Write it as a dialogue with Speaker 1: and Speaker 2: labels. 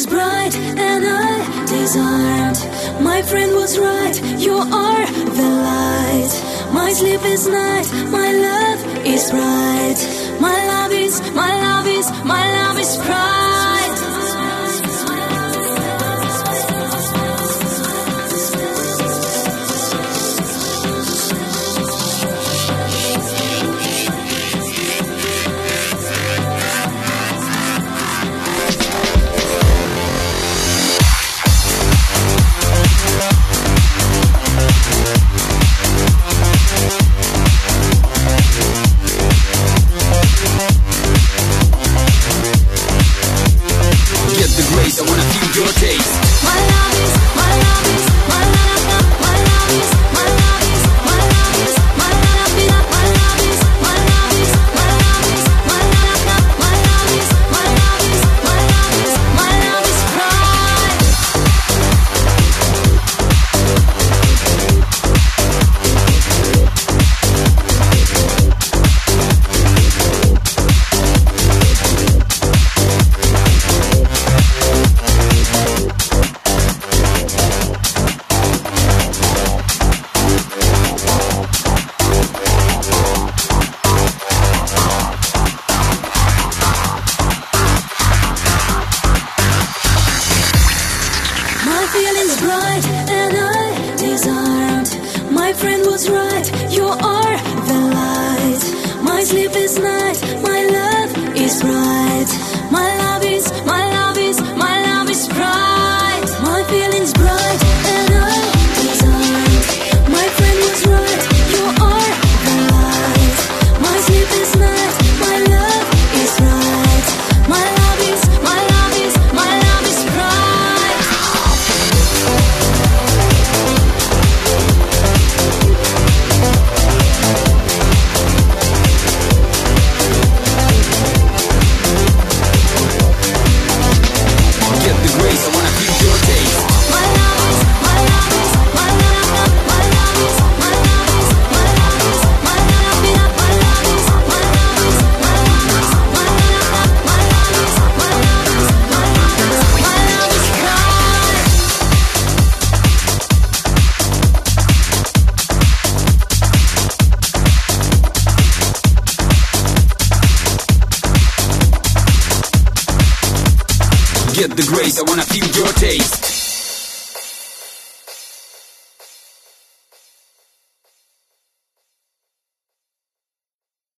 Speaker 1: feelings bright and I disarmed. My friend was right, you are the light. My sleepless night, my love is right. My love is, my love is, my love is pride.
Speaker 2: I wanna feel your taste.
Speaker 1: My love is, my love is, my love, my love is, my love is, my love is, my love is, my love is, my love is, my love is, my love, my love is, my love is, my love is, my love is pride. My feelings bright and I disarmed. My friend was right, you are the light. My sleepless night, my love is right. My love is, my love is, my love is pride. My feelings bright and I disarmed. My friend was right, you are the light. My sleepless night, my love is right. My love is, my love is, my love is pride.
Speaker 2: Get the grace, I wanna feel your taste.
Speaker 1: My love is, my love is, my love, my love is, my love is, my love is, my love is, my love is, my love is, my love is, my love, my love is, my love is, my love is, my love is pride.
Speaker 2: Get the grace, I wanna feel your taste.